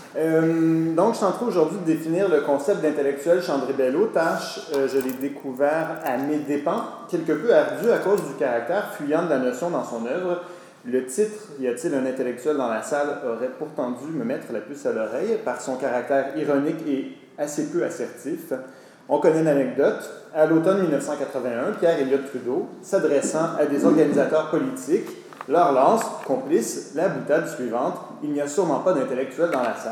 Donc, je suis en train aujourd'hui de définir le concept d'intellectuel chez André Bello. Tâche, je l'ai découvert à mes dépens, quelque peu ardu à cause du caractère fuyant de la notion dans son œuvre. Le titre « Y a-t-il un intellectuel dans la salle ?» aurait pourtant dû me mettre la puce à l'oreille par son caractère ironique et assez peu assertif. On connaît l'anecdote. À l'automne 1981, Pierre Elliott Trudeau, s'adressant à des organisateurs politiques, leur lance, complice, la boutade suivante: « Il n'y a sûrement pas d'intellectuel dans la salle. »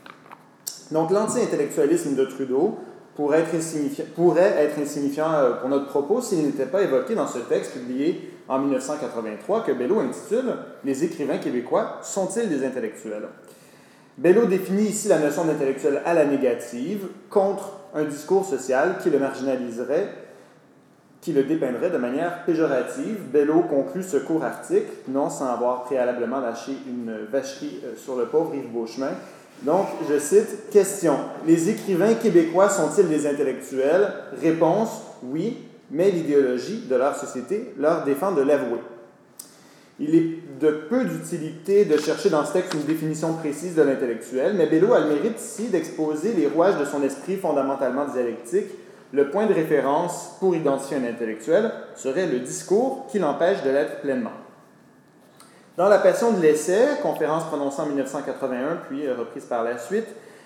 Donc, l'anti-intellectualisme de Trudeau pourrait être insignifiant pour notre propos s'il n'était pas évoqué dans ce texte publié en 1983 que Bello intitule « Les écrivains québécois sont-ils des intellectuels ?» Bello définit ici la notion d'intellectuel à la négative, contre un discours social qui le marginaliserait, qui le dépeindrait de manière péjorative. Bello conclut ce court article, non sans avoir préalablement lâché une vacherie sur le pauvre Yves Beauchemin. Donc, je cite, « Question. Les écrivains québécois sont-ils des intellectuels? Réponse, oui, mais l'idéologie de leur société leur défend de l'avouer. » Il est de peu d'utilité de chercher dans ce texte une définition précise de l'intellectuel, mais Bello a le mérite ici d'exposer les rouages de son esprit fondamentalement dialectique. Le point de référence pour identifier un intellectuel serait le discours qui l'empêche de l'être pleinement. Dans La Passion de l'essai, conférence prononcée en 1981 puis reprise par la suite,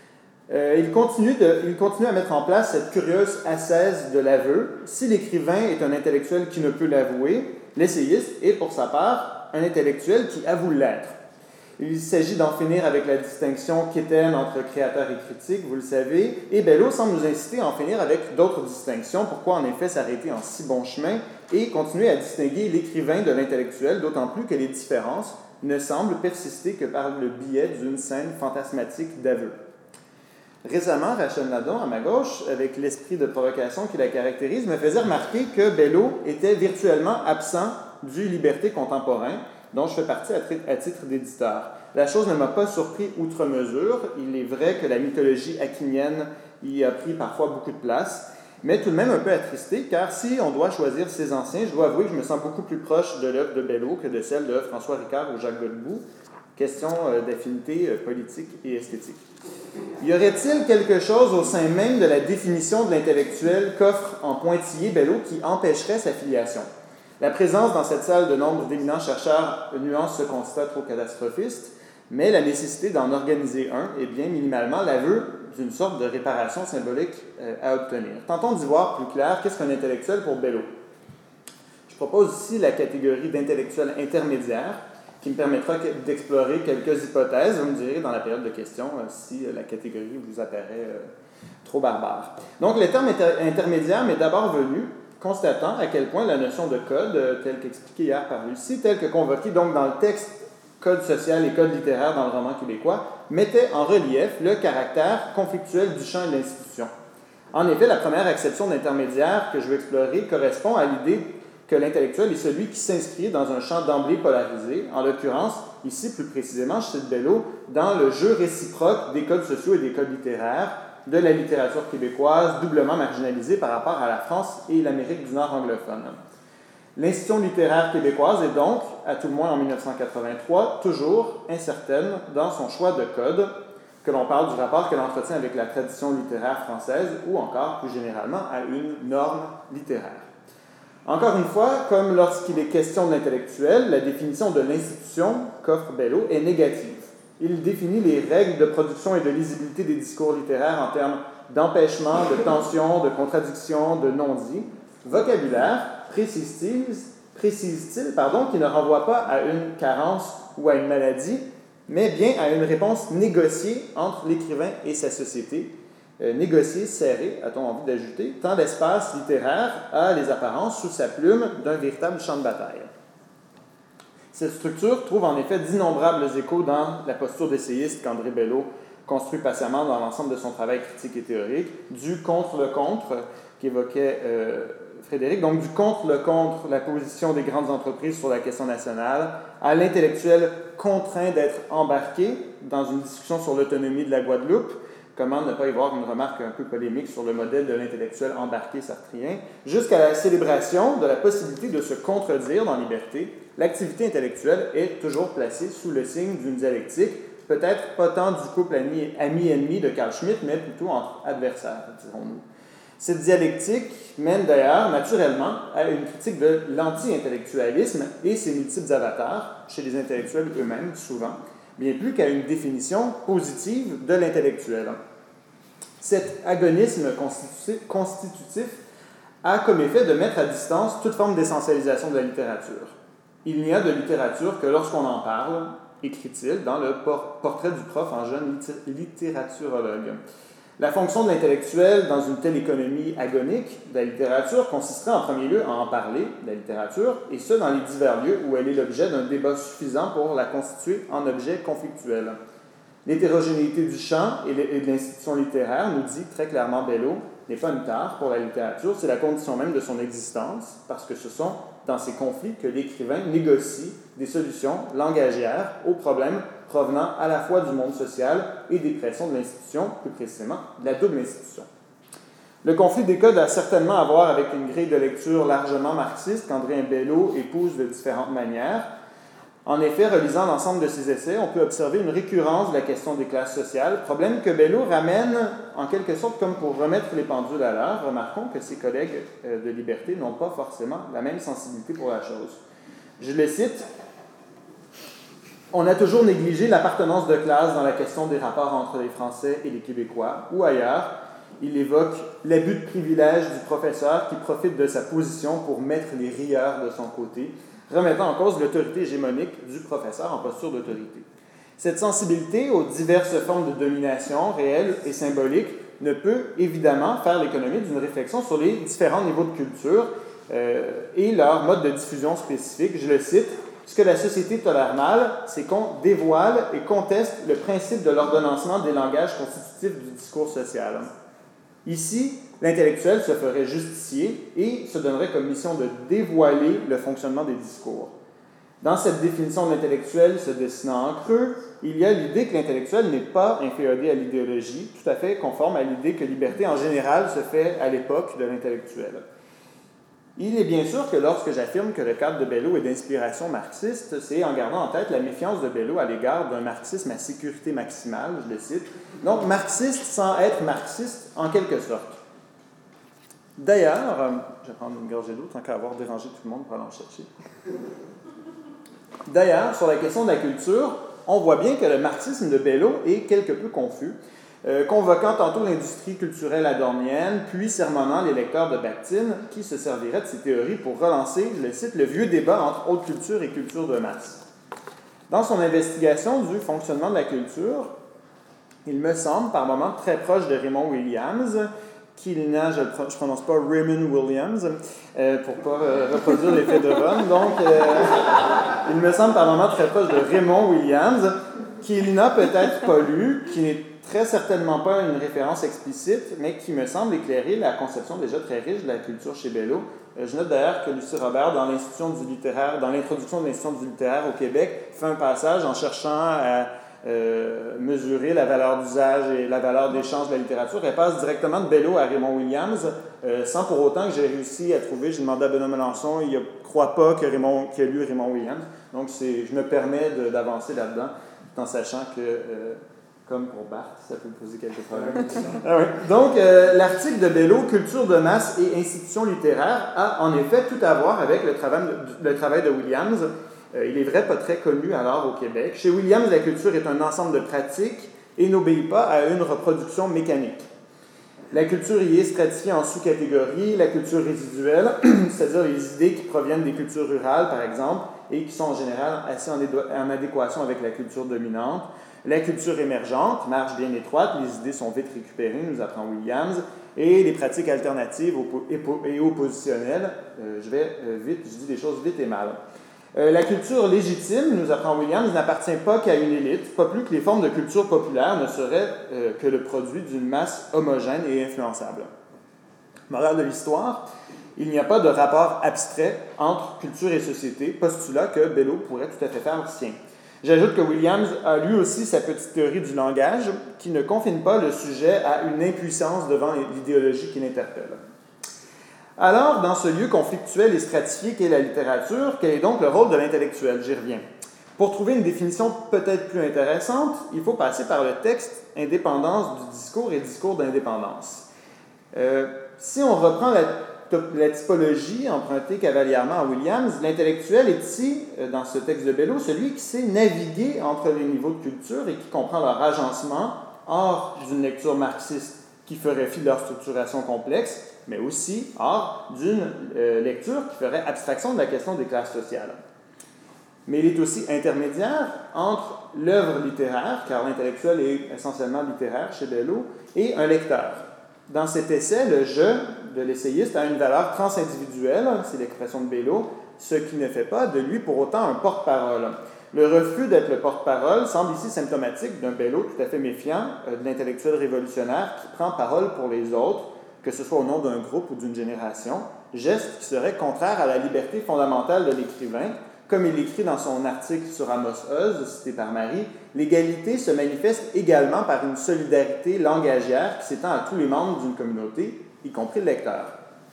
il continue à mettre en place cette curieuse ascèse de l'aveu. Si l'écrivain est un intellectuel qui ne peut l'avouer, l'essayiste est, pour sa part, un intellectuel qui avoue l'être. Il s'agit d'en finir avec la distinction quétaine entre créateur et critique, vous le savez, et Bello semble nous inciter à en finir avec d'autres distinctions. Pourquoi en effet s'arrêter en si bon chemin et continuer à distinguer l'écrivain de l'intellectuel, d'autant plus que les différences ne semblent persister que par le biais d'une scène fantasmatique d'aveu. Récemment, Rachel Nadon, à ma gauche, avec l'esprit de provocation qui la caractérise, me faisait remarquer que Bello était virtuellement absent du Liberté contemporain, dont je fais partie à titre d'éditeur. La chose ne m'a pas surpris outre mesure. Il est vrai que la mythologie aquinienne y a pris parfois beaucoup de place, mais tout de même un peu attristé, car si on doit choisir ses anciens, je dois avouer que je me sens beaucoup plus proche de l'œuvre de Bello que de celle de François Ricard ou Jacques Godbout. Question d'affinité politique et esthétique. Y aurait-il quelque chose au sein même de la définition de l'intellectuel qu'offre en pointillé Bello qui empêcherait sa filiation? La présence dans cette salle de nombre d'éminents chercheurs nuance ce constat trop catastrophiste, mais la nécessité d'en organiser un est bien minimalement l'aveu d'une sorte de réparation symbolique à obtenir. Tentons d'y voir plus clair qu'est-ce qu'un intellectuel pour Bello. Je propose ici la catégorie d'intellectuel intermédiaire, qui me permettra d'explorer quelques hypothèses. Vous me direz dans la période de questions si la catégorie vous apparaît trop barbare. Donc, le terme intermédiaire m'est d'abord venu, constatant à quel point la notion de code, telle qu'expliquée hier par Lucie, telle que convoquée donc dans le texte code social et code littéraire dans le roman québécois, mettait en relief le caractère conflictuel du champ et de l'institution. En effet, la première acception d'intermédiaire que je veux explorer correspond à l'idée que l'intellectuel est celui qui s'inscrit dans un champ d'emblée polarisé, en l'occurrence, ici plus précisément, je cite Bello, dans le jeu réciproque des codes sociaux et des codes littéraires de la littérature québécoise, doublement marginalisée par rapport à la France et l'Amérique du Nord anglophone. L'institution littéraire québécoise est donc, à tout le moins en 1983, toujours incertaine dans son choix de code, que l'on parle du rapport qu'elle entretient avec la tradition littéraire française ou encore, plus généralement, à une norme littéraire. Encore une fois, comme lorsqu'il est question de l'intellectuel, la définition de l'institution qu'offre Bello est négative. Il définit les règles de production et de lisibilité des discours littéraires en termes d'empêchement, de tension, de contradiction, de non-dit. Vocabulaire, précise-t-il, qui ne renvoie pas à une carence ou à une maladie, mais bien à une réponse négociée entre l'écrivain et sa société. Négocié, serré, a-t-on envie d'ajouter, tant l'espace littéraire a les apparences sous sa plume d'un véritable champ de bataille. Cette structure trouve en effet d'innombrables échos dans la posture d'essayiste qu'André Bello construit patiemment dans l'ensemble de son travail critique et théorique, du contre-le-contre qu'évoquait Frédéric, donc du contre-le-contre, la position des grandes entreprises sur la question nationale, à l'intellectuel contraint d'être embarqué dans une discussion sur l'autonomie de la Guadeloupe. Comment ne pas y voir une remarque un peu polémique sur le modèle de l'intellectuel embarqué sartrien, jusqu'à la célébration de la possibilité de se contredire dans Liberté. L'activité intellectuelle est toujours placée sous le signe d'une dialectique, peut-être pas tant du couple ami-ennemi de Carl Schmitt, mais plutôt entre adversaires, dirons-nous. Cette dialectique mène d'ailleurs naturellement à une critique de l'anti-intellectualisme et ses multiples avatars, chez les intellectuels eux-mêmes, souvent, bien plus qu'à une définition positive de l'intellectuel. Cet agonisme constitutif a comme effet de mettre à distance toute forme d'essentialisation de la littérature. Il n'y a de littérature que lorsqu'on en parle, écrit-il dans le portrait du prof en jeune littératurologue. La fonction de l'intellectuel dans une telle économie agonique de la littérature consisterait en premier lieu à en parler, de la littérature, et ce dans les divers lieux où elle est l'objet d'un débat suffisant pour la constituer en objet conflictuel. L'hétérogénéité du champ et de l'institution littéraire, nous dit très clairement Bello, n'est pas une tare pour la littérature, c'est la condition même de son existence, parce que ce sont dans ces conflits que l'écrivain négocie des solutions langagières aux problèmes provenant à la fois du monde social et des pressions de l'institution, plus précisément de la double institution. Le conflit des codes a certainement à voir avec une grille de lecture largement marxiste qu'André Bello épouse de différentes manières. En effet, relisant l'ensemble de ses essais, on peut observer une récurrence de la question des classes sociales, problème que Bello ramène en quelque sorte comme pour remettre les pendules à l'heure. Remarquons que ses collègues de Liberté n'ont pas forcément la même sensibilité pour la chose. Je le cite, « On a toujours négligé l'appartenance de classe dans la question des rapports entre les Français et les Québécois, ou ailleurs. Il évoque l'abus de privilège du professeur qui profite de sa position pour mettre les rieurs de son côté, remettant en cause l'autorité hégémonique du professeur en posture d'autorité. Cette sensibilité aux diverses formes de domination réelles et symboliques ne peut évidemment faire l'économie d'une réflexion sur les différents niveaux de culture et leur mode de diffusion spécifique. Je le cite, « Ce que la société tolère mal, c'est qu'on dévoile et conteste le principe de l'ordonnancement des langages constitutifs du discours social. » Ici, l'intellectuel se ferait justicier et se donnerait comme mission de dévoiler le fonctionnement des discours. Dans cette définition de l'intellectuel se dessinant en creux, il y a l'idée que l'intellectuel n'est pas inféodé à l'idéologie, tout à fait conforme à l'idée que liberté en général se fait à l'époque de l'intellectuel. Il est bien sûr que lorsque j'affirme que le cadre de Bello est d'inspiration marxiste, c'est en gardant en tête la méfiance de Bello à l'égard d'un marxisme à sécurité maximale, je le cite. Donc, marxiste sans être marxiste, en quelque sorte. D'ailleurs, je vais prendre une gorgée d'eau, tant qu'à avoir dérangé tout le monde pour aller en chercher. D'ailleurs, sur la question de la culture, on voit bien que le marxisme de Bello est quelque peu confus, convoquant tantôt l'industrie culturelle adornienne, puis sermonnant les lecteurs de Bakhtin, qui se serviraient de ces théories pour relancer, je le cite, le vieux débat entre haute culture et culture de masse. Dans son investigation du fonctionnement de la culture, il me semble, par moments très proche de Raymond Williams, qu'il n'a, je ne prononce pas Raymond Williams, pour ne pas reproduire l'effet de Ron, donc il me semble par moments très proche de Raymond Williams, qu'il n'a peut-être pas lu, qui n'est très certainement pas une référence explicite, mais qui me semble éclairer la conception déjà très riche de la culture chez Bello. Je note d'ailleurs que Lucie Robert, dans l'introduction de l'Institution du littéraire au Québec, fait un passage en cherchant à mesurer la valeur d'usage et la valeur d'échange de la littérature. Elle passe directement de Bello à Raymond Williams, sans pour autant que j'ai réussi à trouver. J'ai demandé à Benoît Melançon, il ne croit pas qu'il a lu Raymond Williams. Donc, je me permets d'avancer là-dedans, tout en sachant que, comme pour Barthes, ça peut poser quelques problèmes. Ah oui. Donc, l'article de Bello, Culture de masse et institutions littéraires, a en effet tout à voir avec le travail de Williams. Il est vrai, pas très connu alors au Québec. Chez Williams, la culture est un ensemble de pratiques et n'obéit pas à une reproduction mécanique. La culture y est stratifiée en sous-catégories, la culture résiduelle, c'est-à-dire les idées qui proviennent des cultures rurales, par exemple, et qui sont en général assez en adéquation avec la culture dominante. La culture émergente, marge bien étroite, les idées sont vite récupérées, nous apprend Williams, et les pratiques alternatives et oppositionnelles, je vais vite, je dis des choses vite et mal. La culture légitime, nous apprend Williams, n'appartient pas qu'à une élite, pas plus que les formes de culture populaire ne seraient que le produit d'une masse homogène et influençable. Morale de l'histoire, il n'y a pas de rapport abstrait entre culture et société, postulat que Bello pourrait tout à fait faire sien. J'ajoute que Williams a lui aussi sa petite théorie du langage qui ne confine pas le sujet à une impuissance devant l'idéologie qui l'interpelle. Alors, dans ce lieu conflictuel et stratifié qu'est la littérature, quel est donc le rôle de l'intellectuel? J'y reviens. Pour trouver une définition peut-être plus intéressante, il faut passer par le texte « indépendance du discours » et « discours d'indépendance ». Si on reprend la typologie empruntée cavalièrement à Williams, l'intellectuel est ici, dans ce texte de Bello, celui qui sait naviguer entre les niveaux de culture et qui comprend leur agencement hors d'une lecture marxiste qui ferait fi de leur structuration complexe, mais aussi hors d'une lecture qui ferait abstraction de la question des classes sociales. Mais il est aussi intermédiaire entre l'œuvre littéraire, car l'intellectuel est essentiellement littéraire chez Bello, et un lecteur. Dans cet essai, le « je » de l'essayiste a une valeur transindividuelle, c'est l'expression de Bello, ce qui ne fait pas de lui pour autant un porte-parole. Le refus d'être le porte-parole semble ici symptomatique d'un Bello tout à fait méfiant, de l'intellectuel révolutionnaire qui prend parole pour les autres, que ce soit au nom d'un groupe ou d'une génération, geste qui serait contraire à la liberté fondamentale de l'écrivain. Comme il écrit dans son article sur Amos Oz, cité par Marie, l'égalité se manifeste également par une solidarité langagière qui s'étend à tous les membres d'une communauté, y compris le lecteur.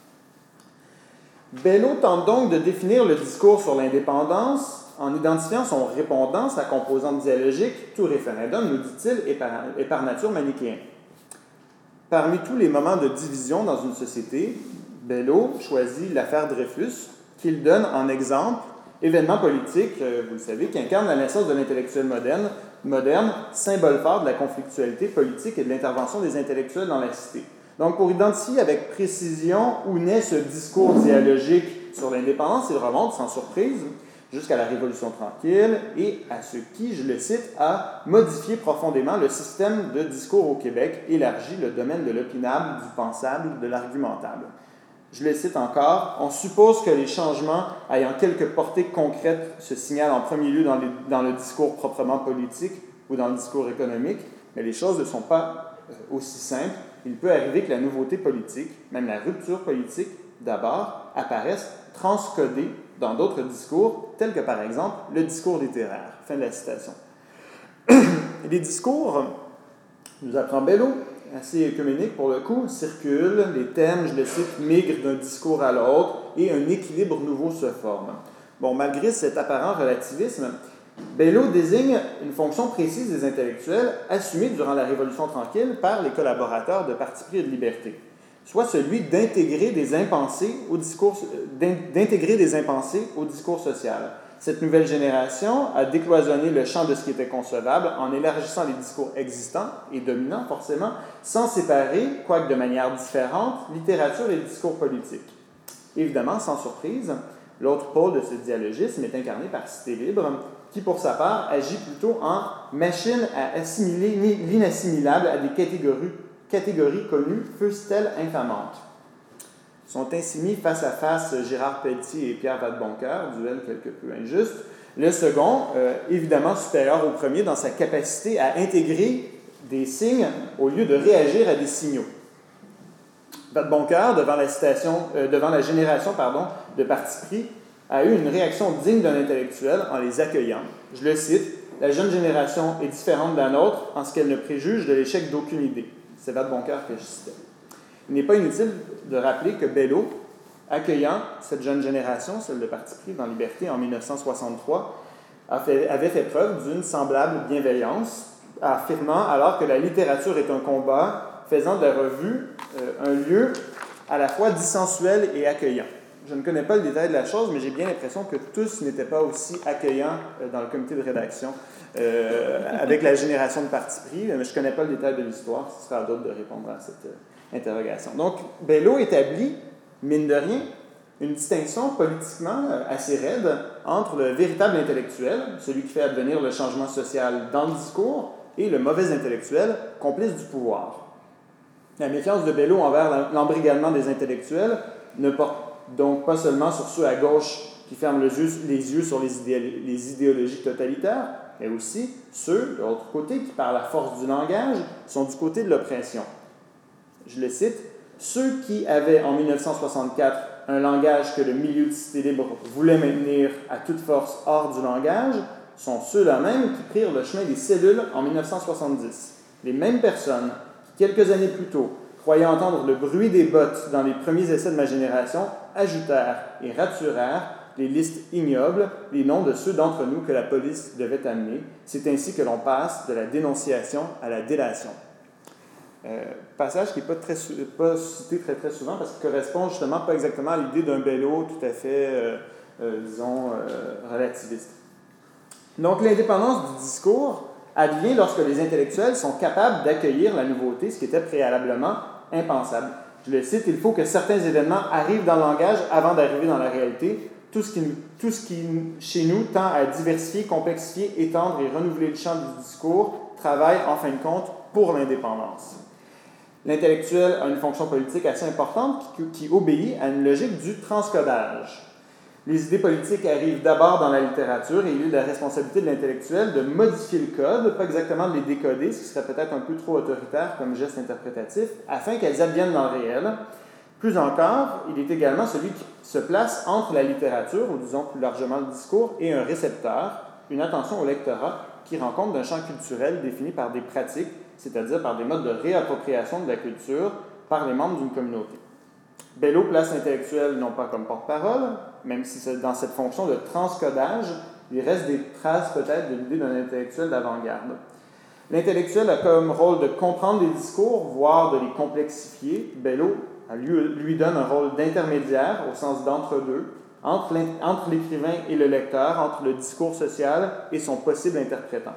Bello tente donc de définir le discours sur l'indépendance en identifiant son répondant, sa composante dialogique. Tout référendum, nous dit-il, est par nature manichéen. Parmi tous les moments de division dans une société, Bello choisit l'affaire Dreyfus, qu'il donne en exemple, événement politique, vous le savez, qui incarne la naissance de l'intellectuel moderne, symbole fort de la conflictualité politique et de l'intervention des intellectuels dans la cité. Donc, pour identifier avec précision où naît ce discours dialogique sur l'indépendance, il remonte sans surprise jusqu'à la Révolution tranquille et à ce qui, je le cite, a modifié profondément le système de discours au Québec, élargi le domaine de l'opinable, du pensable, de l'argumentable. Je le cite encore, on suppose que les changements ayant quelque portée concrète se signalent en premier lieu dans le discours proprement politique ou dans le discours économique, mais les choses ne sont pas aussi simples. Il peut arriver que la nouveauté politique, même la rupture politique, d'abord, apparaisse transcodée dans d'autres discours, tels que par exemple le discours littéraire. Fin de la citation. Les discours, nous apprend Bello, assez œcuménique pour le coup, circulent, les thèmes, je le cite, migrent d'un discours à l'autre et un équilibre nouveau se forme. Bon, malgré cet apparent relativisme, Bello désigne une fonction précise des intellectuels assumée durant la Révolution tranquille par les collaborateurs de Parti pris et de Liberté, soit celui d'intégrer des impensés au discours social. Cette nouvelle génération a décloisonné le champ de ce qui était concevable en élargissant les discours existants et dominants, forcément, sans séparer, quoique de manière différente, littérature et discours politique. Évidemment, sans surprise, l'autre pôle de ce dialogisme est incarné par Cité Libre, qui, pour sa part, agit plutôt en machine à assimiler l'inassimilable à des catégories connues, fussent-elles infamantes. Sont ainsi mis face à face Gérard Pelletier et Pierre Vadeboncoeur, duel quelque peu injuste. Le second, évidemment supérieur au premier dans sa capacité à intégrer des signes au lieu de réagir à des signaux. Vadeboncoeur, devant la génération de parti pris, a eu une réaction digne d'un intellectuel en les accueillant. Je le cite, « La jeune génération est différente de la nôtre en ce qu'elle ne préjuge de l'échec d'aucune idée. » C'est Vadeboncoeur que je citais. Il n'est pas inutile de rappeler que Bello, accueillant cette jeune génération, celle de Parti pris dans Liberté en 1963, avait fait preuve d'une semblable bienveillance, affirmant alors que la littérature est un combat, faisant de la revue un lieu à la fois dissensuel et accueillant. Je ne connais pas le détail de la chose, mais j'ai bien l'impression que tous n'étaient pas aussi accueillants dans le comité de rédaction avec la génération de Parti pris, mais je ne connais pas le détail de l'histoire, ce sera à d'autres de répondre à cette interrogation. Donc, Bello établit, mine de rien, une distinction politiquement assez raide entre le véritable intellectuel, celui qui fait advenir le changement social dans le discours, et le mauvais intellectuel, complice du pouvoir. La méfiance de Bello envers l'embrigadement des intellectuels ne porte donc pas seulement sur ceux à gauche qui ferment les yeux sur les idéologies totalitaires, mais aussi ceux, de l'autre côté, qui, par la force du langage, sont du côté de l'oppression. Je le cite, « Ceux qui avaient, en 1964, un langage que le milieu de Cité Libre voulait maintenir à toute force hors du langage, sont ceux-là même qui prirent le chemin des cellules en 1970. Les mêmes personnes qui, quelques années plus tôt, croyant entendre le bruit des bottes dans les premiers essais de ma génération, ajoutèrent et raturèrent les listes ignobles, les noms de ceux d'entre nous que la police devait amener. C'est ainsi que l'on passe de la dénonciation à la délation. Passage qui n'est pas cité très souvent parce qu'il correspond justement pas exactement à l'idée d'un Bello tout à fait, relativiste. Donc l'indépendance du discours advient lorsque les intellectuels sont capables d'accueillir la nouveauté, ce qui était préalablement impensable. Je le cite, « Il faut que certains événements arrivent dans le langage avant d'arriver dans la réalité. Tout ce qui, chez nous, tend à diversifier, complexifier, étendre et renouveler le champ du discours, travaille, en fin de compte, pour l'indépendance. » L'intellectuel a une fonction politique assez importante qui obéit à une logique du transcodage. Les idées politiques arrivent d'abord dans la littérature et il est la responsabilité de l'intellectuel de modifier le code, pas exactement de les décoder, ce qui serait peut-être un peu trop autoritaire comme geste interprétatif, afin qu'elles adviennent dans le réel. Plus encore, il est également celui qui se place entre la littérature, ou disons plus largement le discours, et un récepteur, une attention au lectorat qui rend compte d'un champ culturel défini par des pratiques, c'est-à-dire par des modes de réappropriation de la culture par les membres d'une communauté. Bello place l'intellectuel non pas comme porte-parole, même si c'est dans cette fonction de transcodage, il reste des traces peut-être de l'idée d'un intellectuel d'avant-garde. L'intellectuel a comme rôle de comprendre les discours, voire de les complexifier. Bello lui donne un rôle d'intermédiaire, au sens d'entre-deux, entre l'écrivain et le lecteur, entre le discours social et son possible interprétant.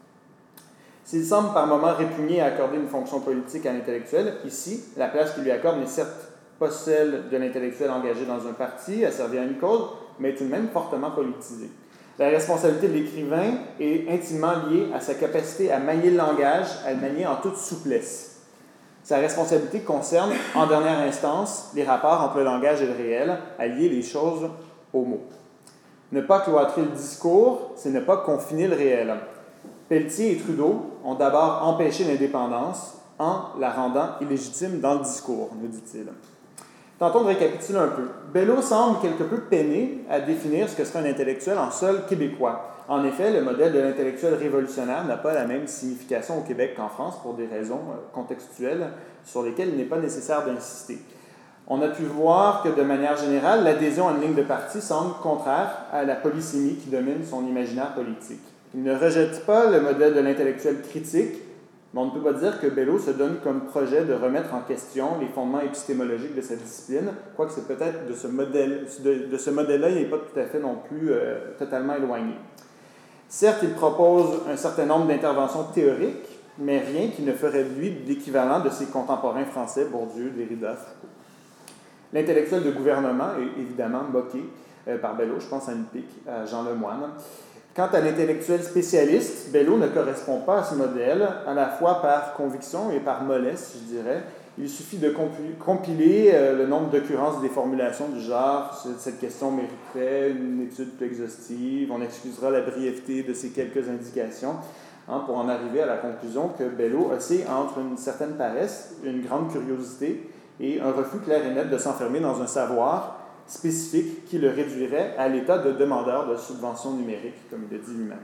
S'il semble par moments répugner à accorder une fonction politique à l'intellectuel, ici, la place qu'il lui accorde n'est certes pas celle de l'intellectuel engagé dans un parti, à servir à une cause, mais tout de même fortement politisée. La responsabilité de l'écrivain est intimement liée à sa capacité à manier le langage, à le manier en toute souplesse. Sa responsabilité concerne, en dernière instance, les rapports entre le langage et le réel, à lier les choses aux mots. Ne pas cloîtrer le discours, c'est ne pas confiner le réel. Pelletier et Trudeau ont d'abord empêché l'indépendance en la rendant illégitime dans le discours, nous dit-il. Tentons de récapituler un peu. Bello semble quelque peu peiner à définir ce que serait un intellectuel en sol québécois. En effet, le modèle de l'intellectuel révolutionnaire n'a pas la même signification au Québec qu'en France pour des raisons contextuelles sur lesquelles il n'est pas nécessaire d'insister. On a pu voir que, de manière générale, l'adhésion à une ligne de parti semble contraire à la polysémie qui domine son imaginaire politique. Il ne rejette pas le modèle de l'intellectuel critique, mais on ne peut pas dire que Bello se donne comme projet de remettre en question les fondements épistémologiques de sa discipline, quoique c'est peut-être de ce modèle-là, il n'est pas tout à fait non plus totalement éloigné. Certes, il propose un certain nombre d'interventions théoriques, mais rien qui ne ferait de lui l'équivalent de ses contemporains français, Bourdieu, Derrida, Foucault. L'intellectuel de gouvernement est évidemment moqué par Bello, je pense à une pique, à Jean Lemoine. Quant à l'intellectuel spécialiste, Bello ne correspond pas à ce modèle, à la fois par conviction et par mollesse, je dirais. Il suffit de compiler le nombre d'occurrences des formulations du genre « cette question mériterait une étude plus exhaustive, on excusera la brièveté de ces quelques indications », pour en arriver à la conclusion que Bello oscille entre une certaine paresse, une grande curiosité et un refus clair et net de s'enfermer dans un savoir spécifique qui le réduirait à l'état de demandeur de subventions numériques, comme il le dit lui-même.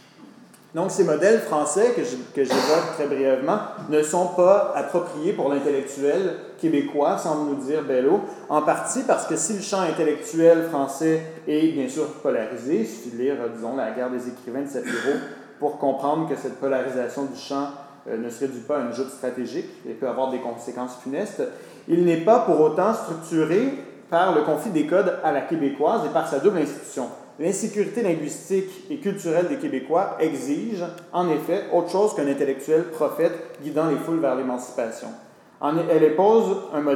Donc, ces modèles français que j'évoque très brièvement ne sont pas appropriés pour l'intellectuel québécois, semble nous dire Bello, en partie parce que si le champ intellectuel français est bien sûr polarisé, il suffit de lire, disons, La guerre des écrivains de Sapiro pour comprendre que cette polarisation du champ ne se réduit pas à une joute stratégique et peut avoir des conséquences funestes, il n'est pas pour autant structuré par le conflit des codes à la québécoise et par sa double institution. L'insécurité linguistique et culturelle des Québécois exige, en effet, autre chose qu'un intellectuel prophète guidant les foules vers l'émancipation. Il impose,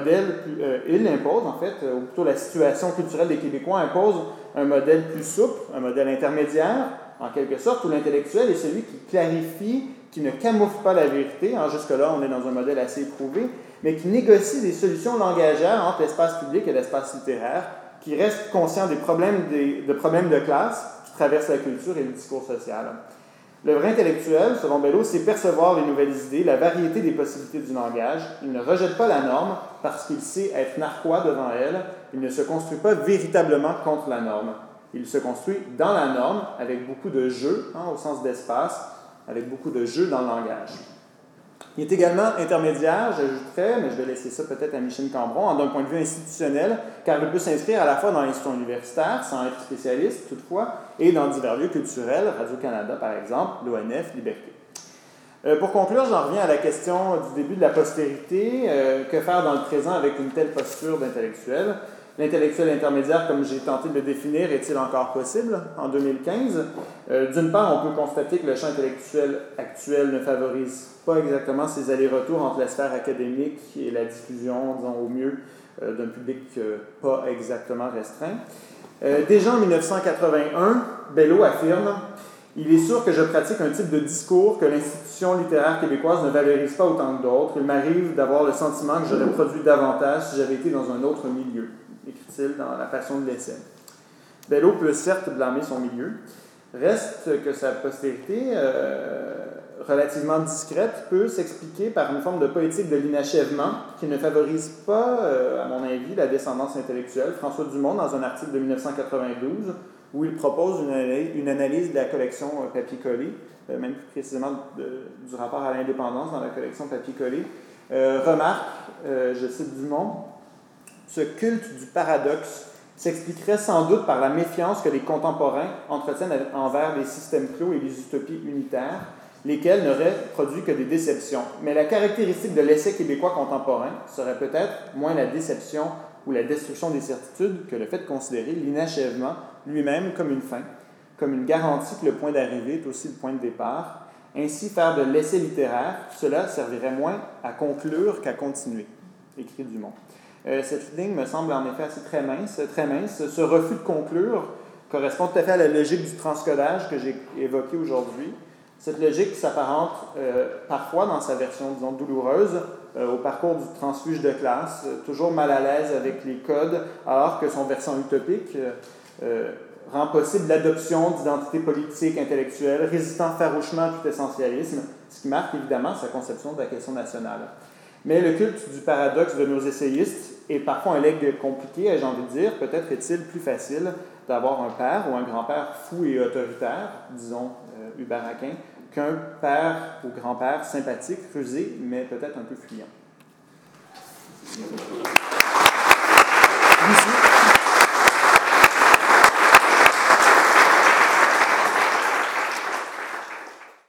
ou plutôt la situation culturelle des Québécois impose un modèle plus souple, un modèle intermédiaire, en quelque sorte, où l'intellectuel est celui qui clarifie, qui ne camoufle pas la vérité. Jusque-là, on est dans un modèle assez éprouvé, mais qui négocie des solutions langagères entre l'espace public et l'espace littéraire, qui reste conscient des problèmes de classe qui traversent la culture et le discours social. Le vrai intellectuel, selon Bello, c'est percevoir les nouvelles idées, la variété des possibilités du langage. Il ne rejette pas la norme parce qu'il sait être narquois devant elle. Il ne se construit pas véritablement contre la norme. Il se construit dans la norme avec beaucoup de jeux, au sens d'espace, avec beaucoup de jeux dans le langage. Il est également intermédiaire, j'ajouterais, mais je vais laisser ça peut-être à Michel Cambron, d'un point de vue institutionnel, car il peut s'inscrire à la fois dans l'institution universitaire, sans être spécialiste toutefois, et dans divers lieux culturels, Radio-Canada par exemple, l'ONF, Liberté. Pour conclure, j'en reviens à la question du début de la postérité. Que faire dans le présent avec une telle posture d'intellectuel? L'intellectuel intermédiaire, comme j'ai tenté de le définir, est-il encore possible en 2015? D'une part, on peut constater que le champ intellectuel actuel ne favorise pas exactement ces allers-retours entre la sphère académique et la diffusion, disons au mieux, d'un public pas exactement restreint. Déjà en 1981, Bello affirme « Il est sûr que je pratique un type de discours que l'institution littéraire québécoise ne valorise pas autant que d'autres. Il m'arrive d'avoir le sentiment que j'aurais produit davantage si j'avais été dans un autre milieu. » écrit-il dans La Passion de l'essai. Bello peut certes blâmer son milieu. Reste que sa postérité, relativement discrète, peut s'expliquer par une forme de poétique de l'inachèvement qui ne favorise pas, à mon avis, la descendance intellectuelle. François Dumont, dans un article de 1992, où il propose une analyse de la collection papier-collé, même plus précisément du rapport à l'indépendance dans la collection papier-collé, remarque, je cite Dumont, « Ce culte du paradoxe s'expliquerait sans doute par la méfiance que les contemporains entretiennent envers les systèmes clos et les utopies unitaires, lesquels n'auraient produit que des déceptions. Mais la caractéristique de l'essai québécois contemporain serait peut-être moins la déception ou la destruction des certitudes que le fait de considérer l'inachèvement lui-même comme une fin, comme une garantie que le point d'arrivée est aussi le point de départ. Ainsi, faire de l'essai littéraire, cela servirait moins à conclure qu'à continuer, » écrit Dumont. Cette ligne me semble en effet assez très mince. Ce refus de conclure correspond tout à fait à la logique du transcodage que j'ai évoquée aujourd'hui. Cette logique s'apparente parfois, dans sa version, disons, douloureuse, au parcours du transfuge de classe, toujours mal à l'aise avec les codes, alors que son versant utopique rend possible l'adoption d'identités politiques, intellectuelles, résistant farouchement à tout essentialisme, ce qui marque évidemment sa conception de la question nationale. Mais le culte du paradoxe de nos essayistes est parfois un legs compliqué, ai-je envie de dire. Peut-être est-il plus facile d'avoir un père ou un grand-père fou et autoritaire, disons Hubert Aquin, qu'un père ou grand-père sympathique, rusé, mais peut-être un peu fuyant.